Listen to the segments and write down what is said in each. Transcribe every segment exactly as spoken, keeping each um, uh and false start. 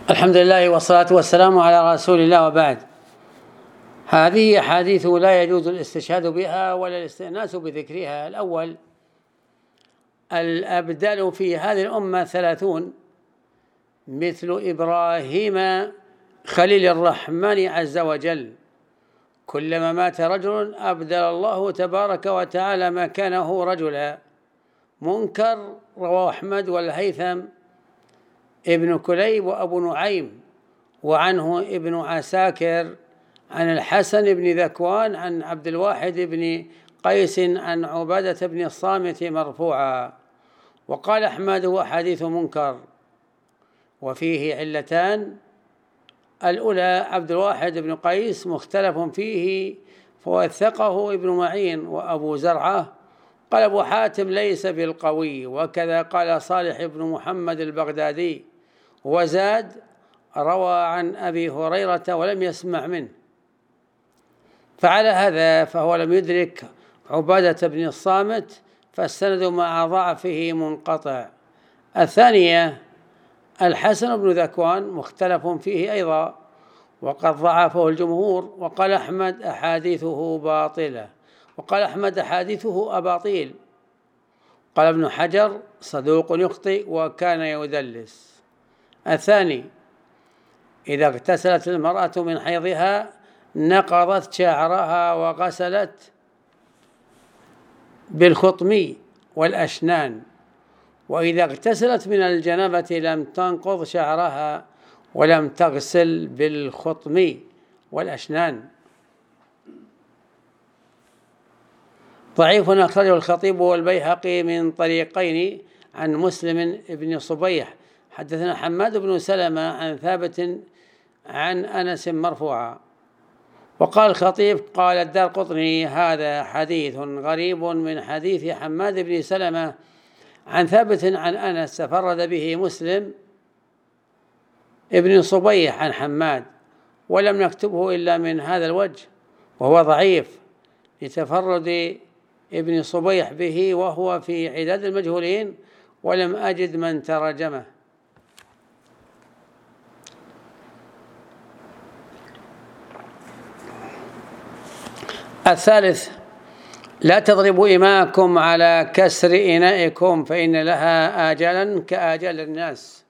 الحمد لله والصلاة والسلام على رسول الله، وبعد. هذه أحاديث لا يجوز الاستشهاد بها ولا الاستئناس بذكرها. الأول: الأبدال في هذه الأمة ثلاثون، مثل إبراهيم خليل الرحمن عز وجل، كلما مات رجل أبدل الله تبارك وتعالى مكانه رجلا. منكر رواه أحمد والهيثم ابن كليب وأبو نعيم، وعنه ابن عساكر عن الحسن بن ذكوان عن عبد الواحد بن قيس عن عبادة بن الصامت مرفوعا. وقال أحمد: هو حديث منكر وفيه علتان: الأولى عبد الواحد بن قيس مختلف فيه فوثقه ابن معين وأبو زرعة. قال أبو حاتم: ليس بالقوي. وكذا قال صالح بن محمد البغدادي. وزاد: روى عن أبي هريرة ولم يسمع منه. فعلى هذا فهو لم يدرك عبادة بن الصامت، فالسند مع ضعفه منقطع. الثانية: الحسن بن ذكوان مختلف فيه أيضا، وقد ضعفه الجمهور. وقال أحمد: أحاديثه باطلة. وقال أحمد: أحاديثه أباطيل. قال ابن حجر: صدوق يخطئ وكان يدلس. الثاني: إذا اغتسلت المرأة من حيضها نقضت شعرها وغسلت بالخطم والأشنان، وإذا اغتسلت من الجنابة لم تنقض شعرها ولم تغسل بالخطم والأشنان. ضعيف أخرجه الخطيب والبيهقي من طريقين عن مسلم بن صبيح حدثنا حماد بن سلمة عن ثابت عن أنس مرفوعا. وقال الخطيب: قال الدارقطني: هذا حديث غريب من حديث حماد بن سلمة عن ثابت عن أنس، تفرد به مسلم ابن صبيح عن حماد، ولم نكتبه إلا من هذا الوجه، وهو ضعيف لتفرد ابن صبيح به، وهو في عداد المجهولين، ولم أجد من ترجمه. الثالث: لا تضربوا إماءكم على كسر إنائكم فإن لها آجالا كآجال الناس.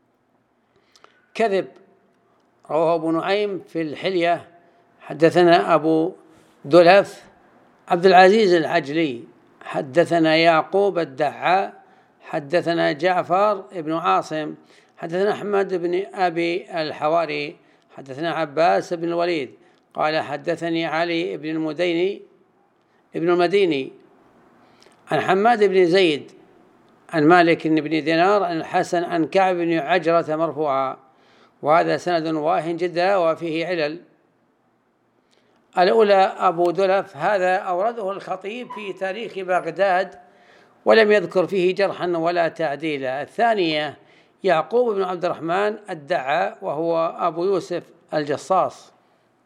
كذب. رواه أبو نعيم في الحلية. حدثنا أبو دلف عبد العزيز العجلي حدثنا يعقوب الدعاء حدثنا جعفر بن عاصم حدثنا أحمد بن أبي الحواري حدثنا عباس بن الوليد قال: حدثني علي بن المديني ابن المديني عن حماد بن زيد عن مالك بن دينار عن الحسن عن كعب بن عجرة مرفوعا. وهذا سند واهن جدا وفيه علل. الأولى: أبو دلف، هذا أورده الخطيب في تاريخ بغداد ولم يذكر فيه جرحا ولا تعديلا. الثانية: يعقوب بن عبد الرحمن الدعاء، وهو أبو يوسف الجصاص.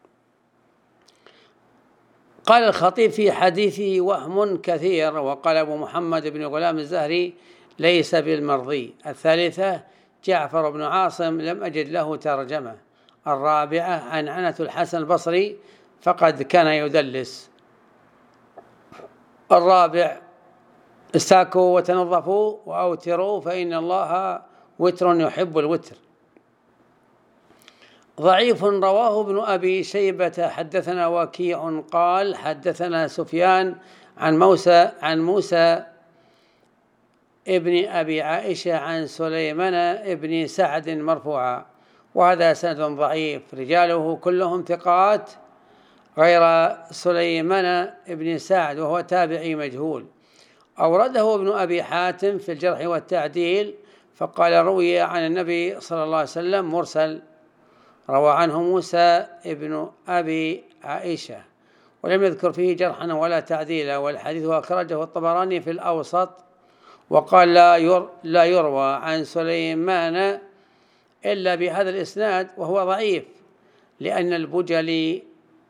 قال الخطيب في حديثه وهم كثير. وقال أبو محمد بن غلام الزهري: ليس بالمرضي. الثالثة: جعفر بن عاصم، لم أجد له ترجمة. الرابعة: عنعنة الحسن البصري، فقد كان يدلس. الرابع: استاكوا وتنظفوا وأوتروا فإن الله وتر يحب الوتر. ضعيف. رواه ابن أبي شيبة حدثنا وكيع قال: حدثنا سفيان عن موسى عن موسى ابن أبي عائشة عن سليمان ابن سعد مرفوعا. وهذا سند ضعيف، رجاله كلهم ثقات غير سليمان ابن سعد، وهو تابعي مجهول. أورده ابن أبي حاتم في الجرح والتعديل، فقال: روي عن النبي صلى الله عليه وسلم مرسل. روى عنه موسى ابن أبي عائشة ولم يذكر فيه جرحا ولا تعديلا. والحديث أخرجه الطبراني في الأوسط، وقال: لا يروى عن سليمان إلا بهذا الإسناد، وهو ضعيف، لأن البجلي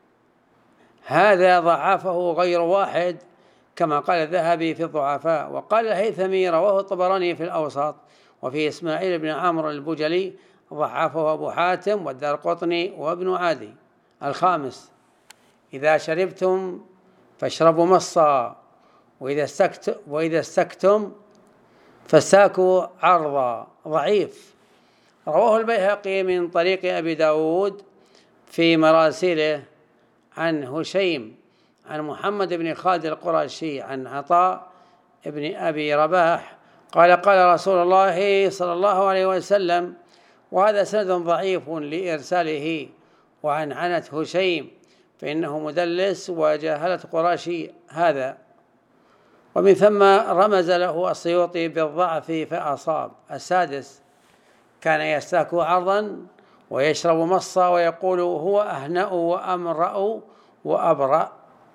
هذا ضعفه غير واحد، كما قال الذهبي في الضعفاء. وقال الهيثمي: رواه الطبراني في الأوسط، وفي إسماعيل بن عمرو البجلي ضعفه أبو حاتم والدارقطني وابن عدي. الخامس: إذا شربتم فاشربوا مصا، وإذا استكت وإذا استكتم فاستاكوا عرضا. ضعيف. رواه البيهقي من طريق أبي داود في مراسيله عن هشيم عن محمد بن خالد القرشي عن عطاء بن أبي رباح قال: قال رسول الله صلى الله عليه وسلم، وهذا سند ضعيف لإرساله، وعن عنة هشيم فإنه مدلس وجاهلة قرشي هذا، ومن ثم رمز له السيوطي بالضعف فأصاب. السادس: كان يستاك عرضا ويشرب مصا ويقول هو أهنأ وأمرأ وأبرأ.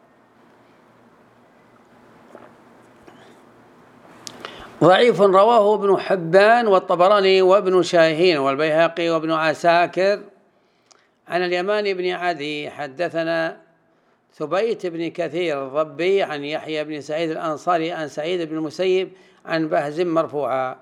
ضعيف. رواه ابن حبان والطبراني وابن شاهين والبيهقي وابن عساكر عن اليمان بن عدي حدثنا ثبيت بن كثير الضبي عن يحيى بن سعيد الأنصاري عن سعيد بن المسيب عن بهز مرفوعا.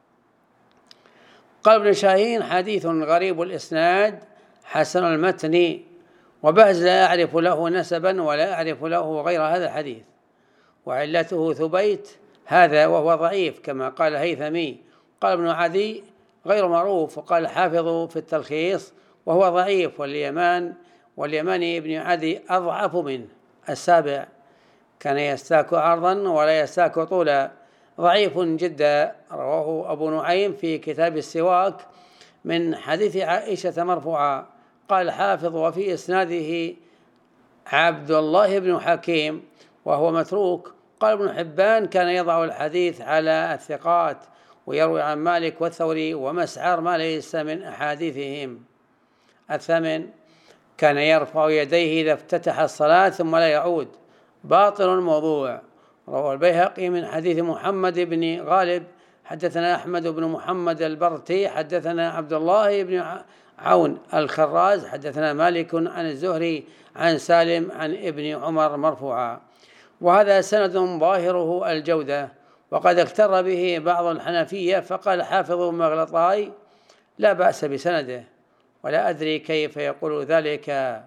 قال ابن شاهين: حديث غريب الإسناد حسن المتن، وبهز لا أعرف له نسبا ولا أعرف له غير هذا الحديث، وعلته ثبيت هذا وهو ضعيف كما قال هيثمي. قال ابن عدي: غير معروف. وقال حافظ في التلخيص: وهو ضعيف، واليمان واليماني ابن عدي أضعف منه. السابع: كان يستاك عرضا ولا يستاك طولا. ضعيف جدا. رواه أبو نعيم في كتاب السواك من حديث عائشة مرفوعا. قال حافظ: وفي إسناده عبد الله بن حكيم وهو متروك. قال ابن حبان: كان يضع الحديث على الثقات ويروي عن مالك والثوري ومسعر ما ليس من أحاديثهم. الثامن: كان يرفع يديه إذا افتتح الصلاة ثم لا يعود. باطل موضوع. رواه البيهقي من حديث محمد بن غالب حدثنا أحمد بن محمد البرتي حدثنا عبد الله بن عون الخراز حدثنا مالك عن الزهري عن سالم عن ابن عمر مرفوعا. وهذا سند ظاهره الجودة، وقد اغتر به بعض الحنفية، فقال حافظ مغلطاي: لا بأس بسنده، ولا أدري كيف يقول ذلك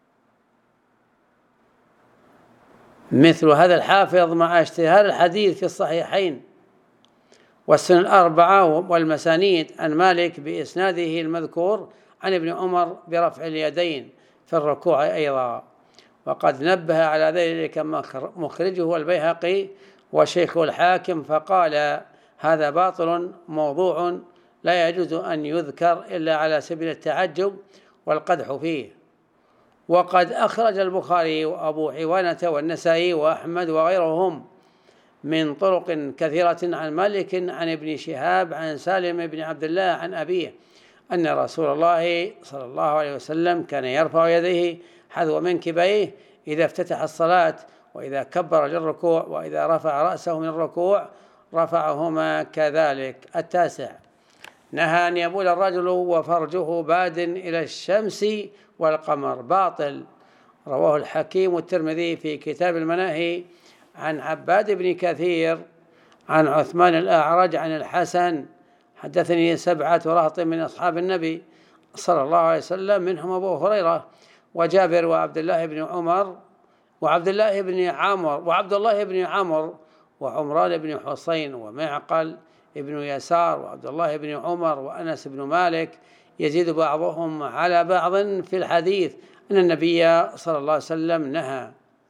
مثل هذا الحافظ مع اشتهار الحديث في الصحيحين والسنن الأربعة والمسانيد عن مالك بإسناده المذكور عن ابن عمر برفع اليدين في الركوع أيضا. وقد نبه على ذلك مخرجه البيهقي وشيخه الحاكم، فقال: هذا باطل موضوع لا يجوز أن يذكر إلا على سبيل التعجب والقدح فيه. وقد أخرج البخاري وأبو عوانة والنسائي وأحمد وغيرهم من طرق كثيرة عن مالك عن ابن شهاب عن سالم بن عبد الله عن أبيه أن رسول الله صلى الله عليه وسلم كان يرفع يديه حذو منكبيه إذا افتتح الصلاة، وإذا كبر للركوع، وإذا رفع رأسه من الركوع رفعهما كذلك. التاسع: نهى أن يبول الرجل وفرجه باد إلى الشمس والقمر. باطل. رواه الحكيم والترمذي في كتاب المناهي عن عباد بن كثير عن عثمان الأعرج عن الحسن حدثني سبعة رهط من أصحاب النبي صلى الله عليه وسلم، منهم أبو هريرة وجابر وعبد الله بن عمر وعبد الله بن عمر وعبد الله بن عمر وعمران بن حسين ومعقل ابن يسار وعبد الله بن عمر وأنس بن مالك، يزيد بعضهم على بعض في الحديث أن النبي صلى الله عليه وسلم نهى.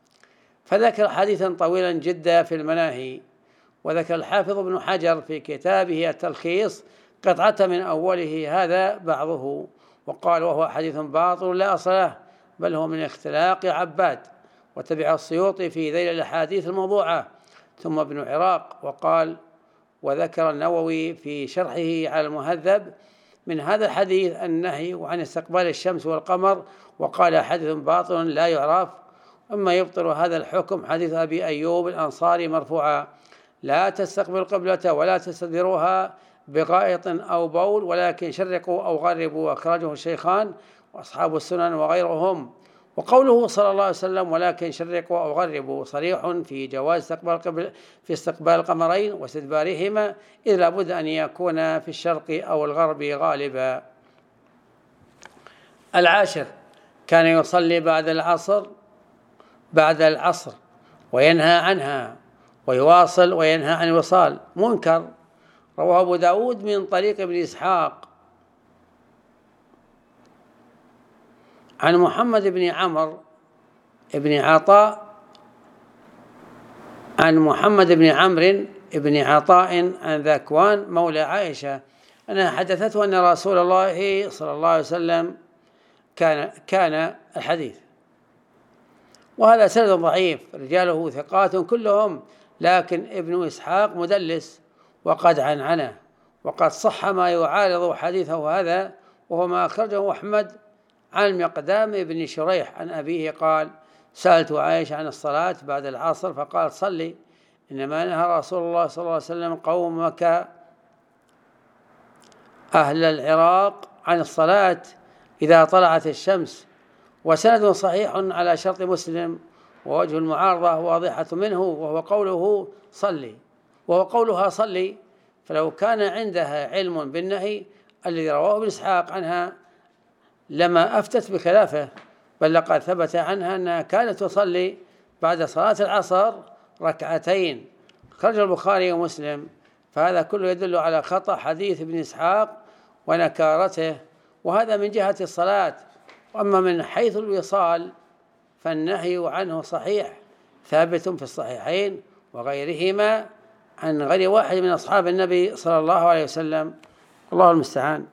فذكر حديثا طويلا جدا في المناهي. وذكر الحافظ ابن حجر في كتابه التلخيص قطعة من أوله هذا بعضه، وقال: وهو حديث باطل لا أصل له، بل هو من اختلاق عباد. وتبع السيوطي في ذيل الأحاديث الموضوعة، ثم ابن عراق. وقال: وذكر النووي في شرحه على المهذب من هذا الحديث النهي عن استقبال الشمس والقمر، وقال: حديث باطل لا يعرف. أما يبطل هذا الحكم حديث أبي أيوب الأنصاري مرفوعا: لا تستقبل القبلة ولا تستدبروها بغائط أو بول، ولكن شرقوا أو غربوا. أخرجه الشيخان وأصحاب السنن وغيرهم. وقوله صلى الله عليه وسلم: ولكن شرقوا أو غربوا، صريح في جواز استقبال قبل في استقبال القمرين واستدبارهما، إذ لابد أن يكون في الشرق أو الغرب غالبا. العاشر كان يصلي بعد العصر بعد العصر وينهى عنها، ويواصل وينهى عن الوصال، منكر. رواه أبو داود من طريق ابن إسحاق عن محمد بن عمرو بن عطاء عن محمد بن عمرو بن عطاء عن ذكوان مولى عائشة أنها حدثته أن رسول الله صلى الله عليه وسلم كان كان الحديث. وهذا سند ضعيف رجاله ثقات كلهم، لكن ابن إسحاق مدلس وقد عنعنه، وقد صح ما يعارض حديثه هذا، وهو ما أخرجه أحمد عن المقدام بن شريح عن أبيه قال: سألت عائشة عن الصلاة بعد العصر فقالت: صلي، إنما نهى رسول الله صلى الله عليه وسلم قومك أهل العراق عن الصلاة إذا طلعت الشمس. وسند صحيح على شرط مسلم، ووجه المعارضة واضحة منه، وهو قوله صلي وهو قولها صلي، فلو كان عندها علم بالنهي الذي رواه ابن إسحاق عنها لما أفتت بخلافه، بل لقد ثبت عنها أنها كانت تصلي بعد صلاة العصر ركعتين، خرج البخاري ومسلم. فهذا كله يدل على خطأ حديث ابن إسحاق ونكارته، وهذا من جهة الصلاة. وأما من حيث الوصال فالنهي عنه صحيح ثابت في الصحيحين وغيرهما عن غير واحد من أصحاب النبي صلى الله عليه وسلم، الله المستعان.